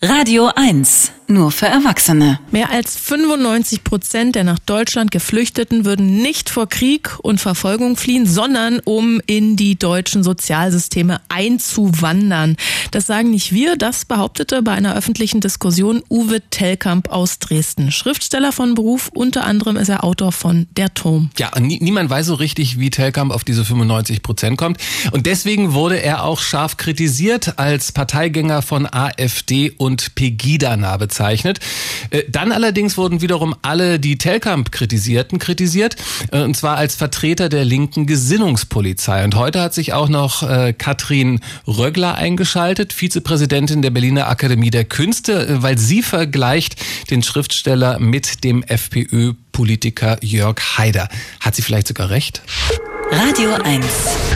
Radio 1, nur für Erwachsene. Mehr als 95% der nach Deutschland Geflüchteten würden nicht vor Krieg und Verfolgung fliehen, sondern um in die deutschen Sozialsysteme einzuwandern. Das sagen nicht wir, das behauptete bei einer öffentlichen Diskussion Uwe Tellkamp aus Dresden. Schriftsteller von Beruf, unter anderem ist er Autor von Der Turm. Ja, niemand weiß so richtig, wie Tellkamp auf diese 95% kommt. Und deswegen wurde er auch scharf kritisiert, als Parteigänger von AfD und Pegida-nah bezeichnet. Dann allerdings wurden wiederum alle, die Tellkamp kritisiert, und zwar als Vertreter der linken Gesinnungspolizei. Und heute hat sich auch noch Katrin Röggler eingeschaltet, Vizepräsidentin der Berliner Akademie der Künste, weil sie vergleicht den Schriftsteller mit dem FPÖ-Politiker Jörg Haider. Hat sie vielleicht sogar recht? Radio 1.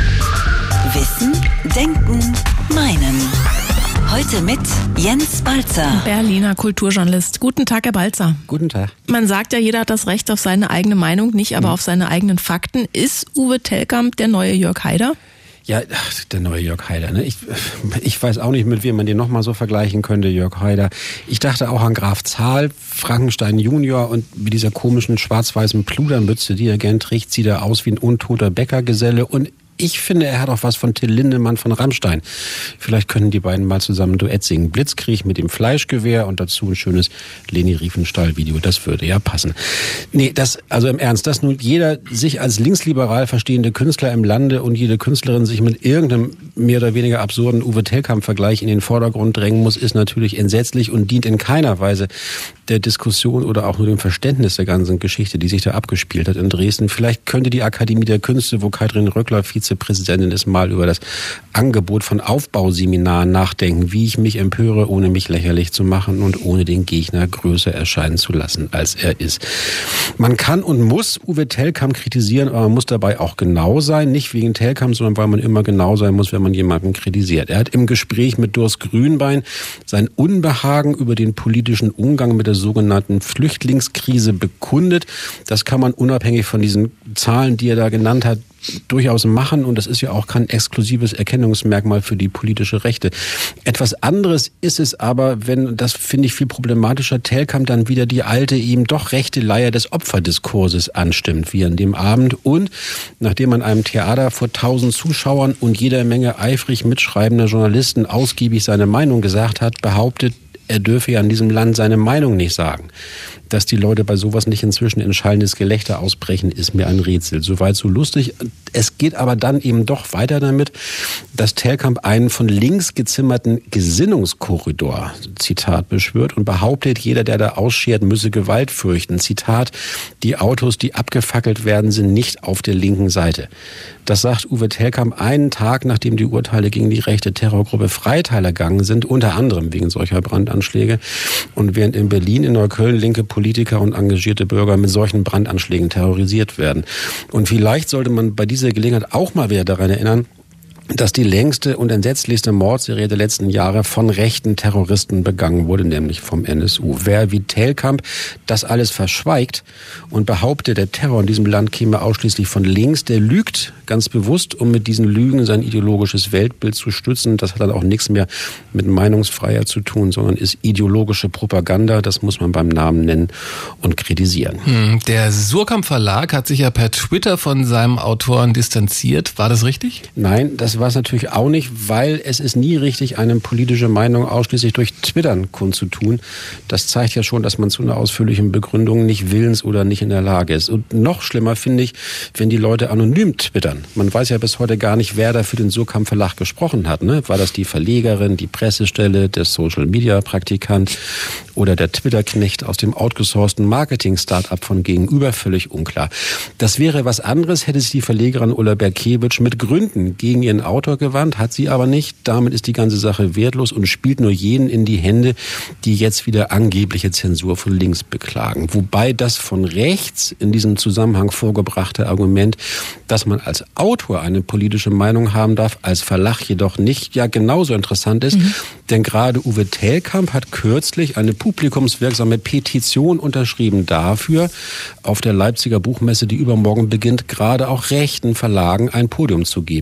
Wissen, Denken, Meinen. Heute mit Jens Balzer. Berliner Kulturjournalist. Guten Tag, Herr Balzer. Guten Tag. Man sagt ja, jeder hat das Recht auf seine eigene Meinung, nicht aber auf seine eigenen Fakten. Ist Uwe Tellkamp der neue Jörg Haider? Ja, der neue Jörg Haider. Ne? Ich weiß auch nicht, mit wem man den nochmal so vergleichen könnte, Jörg Haider. Ich dachte auch an Graf Zahl, Frankenstein Junior, und mit dieser komischen schwarz-weißen Pludermütze, die er gern trägt, sieht er aus wie ein untoter Bäckergeselle. Und ich finde, er hat auch was von Till Lindemann von Rammstein. Vielleicht können die beiden mal zusammen ein Duett singen. Blitzkrieg mit dem Fleischgewehr und dazu ein schönes Leni Riefenstahl-Video. Das würde ja passen. Nee, also im Ernst, dass nun jeder sich als linksliberal verstehende Künstler im Lande und jede Künstlerin sich mit irgendeinem mehr oder weniger absurden Uwe Tellkamp-Vergleich in den Vordergrund drängen muss, ist natürlich entsetzlich und dient in keiner Weise der Diskussion oder auch nur dem Verständnis der ganzen Geschichte, die sich da abgespielt hat in Dresden. Vielleicht könnte die Akademie der Künste, wo Katrin Röggler Vizepräsidentin ist, mal über das Angebot von Aufbauseminaren nachdenken, wie ich mich empöre, ohne mich lächerlich zu machen und ohne den Gegner größer erscheinen zu lassen, als er ist. Man kann und muss Uwe Tellkamp kritisieren, aber man muss dabei auch genau sein, nicht wegen Tellkamp, sondern weil man immer genau sein muss, wenn man jemanden kritisiert. Er hat im Gespräch mit Durst Grünbein sein Unbehagen über den politischen Umgang mit der sogenannten Flüchtlingskrise bekundet. Das kann man unabhängig von diesen Zahlen, die er da genannt hat, durchaus machen, und das ist ja auch kein exklusives Erkennungsmerkmal für die politische Rechte. Etwas anderes ist es aber, wenn, das finde ich viel problematischer, Tellkamp dann wieder die alte, ihm doch rechte Leier des Opferdiskurses anstimmt, wie an dem Abend, und nachdem man einem Theater vor 1000 Zuschauern und jeder Menge eifrig mitschreibender Journalisten ausgiebig seine Meinung gesagt hat, behauptet, er dürfe ja in diesem Land seine Meinung nicht sagen. Dass die Leute bei sowas nicht inzwischen in schallendes Gelächter ausbrechen, ist mir ein Rätsel. Soweit so lustig. Es geht aber dann eben doch weiter damit, dass Tellkamp einen von links gezimmerten Gesinnungskorridor, Zitat, beschwört und behauptet, jeder, der da ausschert, müsse Gewalt fürchten. Zitat, die Autos, die abgefackelt werden, sind nicht auf der linken Seite. Das sagt Uwe Tellkamp einen Tag, nachdem die Urteile gegen die rechte Terrorgruppe Freital ergangen sind, unter anderem wegen solcher Brandanschläge. Und während in Berlin, in Neukölln linke Politiker und engagierte Bürger mit solchen Brandanschlägen terrorisiert werden. Und vielleicht sollte man bei dieser Gelegenheit auch mal wieder daran erinnern, dass die längste und entsetzlichste Mordserie der letzten Jahre von rechten Terroristen begangen wurde, nämlich vom NSU. Wer wie Tellkamp das alles verschweigt und behauptet, der Terror in diesem Land käme ausschließlich von links, der lügt ganz bewusst, um mit diesen Lügen sein ideologisches Weltbild zu stützen. Das hat dann auch nichts mehr mit Meinungsfreiheit zu tun, sondern ist ideologische Propaganda. Das muss man beim Namen nennen und kritisieren. Der Suhrkamp Verlag hat sich ja per Twitter von seinem Autoren distanziert. War das richtig? Nein, das war es natürlich auch nicht, weil es ist nie richtig, eine politische Meinung ausschließlich durch Twittern kundzutun. Das zeigt ja schon, dass man zu einer ausführlichen Begründung nicht willens oder nicht in der Lage ist. Und noch schlimmer finde ich, wenn die Leute anonym twittern. Man weiß ja bis heute gar nicht, wer da für den Suhrkamp Verlag gesprochen hat. Ne? War das die Verlegerin, die Pressestelle, der Social-Media-Praktikant oder der Twitter-Knecht aus dem outgesourcten Marketing-Startup von gegenüber? Völlig unklar. Das wäre was anderes, hätte sich die Verlegerin Ulla Berkewitsch mit Gründen gegen ihren Autor gewandt, hat sie aber nicht. Damit ist die ganze Sache wertlos und spielt nur jenen in die Hände, die jetzt wieder angebliche Zensur von links beklagen. Wobei das von rechts in diesem Zusammenhang vorgebrachte Argument, dass man als Autor eine politische Meinung haben darf, als Verlag jedoch nicht, ja genauso interessant ist. Denn gerade Uwe Tellkamp hat kürzlich eine publikumswirksame Petition unterschrieben dafür, auf der Leipziger Buchmesse, die übermorgen beginnt, gerade auch rechten Verlagen ein Podium zu geben.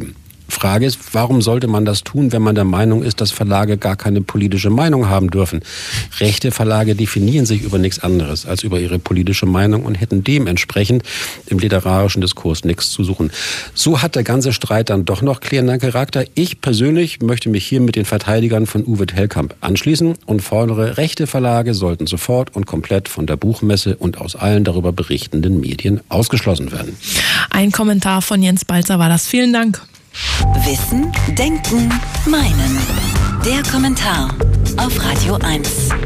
Frage ist, warum sollte man das tun, wenn man der Meinung ist, dass Verlage gar keine politische Meinung haben dürfen? Rechte Verlage definieren sich über nichts anderes als über ihre politische Meinung und hätten dementsprechend im literarischen Diskurs nichts zu suchen. So hat der ganze Streit dann doch noch klärender Charakter. Ich persönlich möchte mich hier mit den Verteidigern von Uwe Tellkamp anschließen und fordere, rechte Verlage sollten sofort und komplett von der Buchmesse und aus allen darüber berichtenden Medien ausgeschlossen werden. Ein Kommentar von Jens Balzer war das. Vielen Dank. Wissen, Denken, Meinen. Der Kommentar auf Radio 1.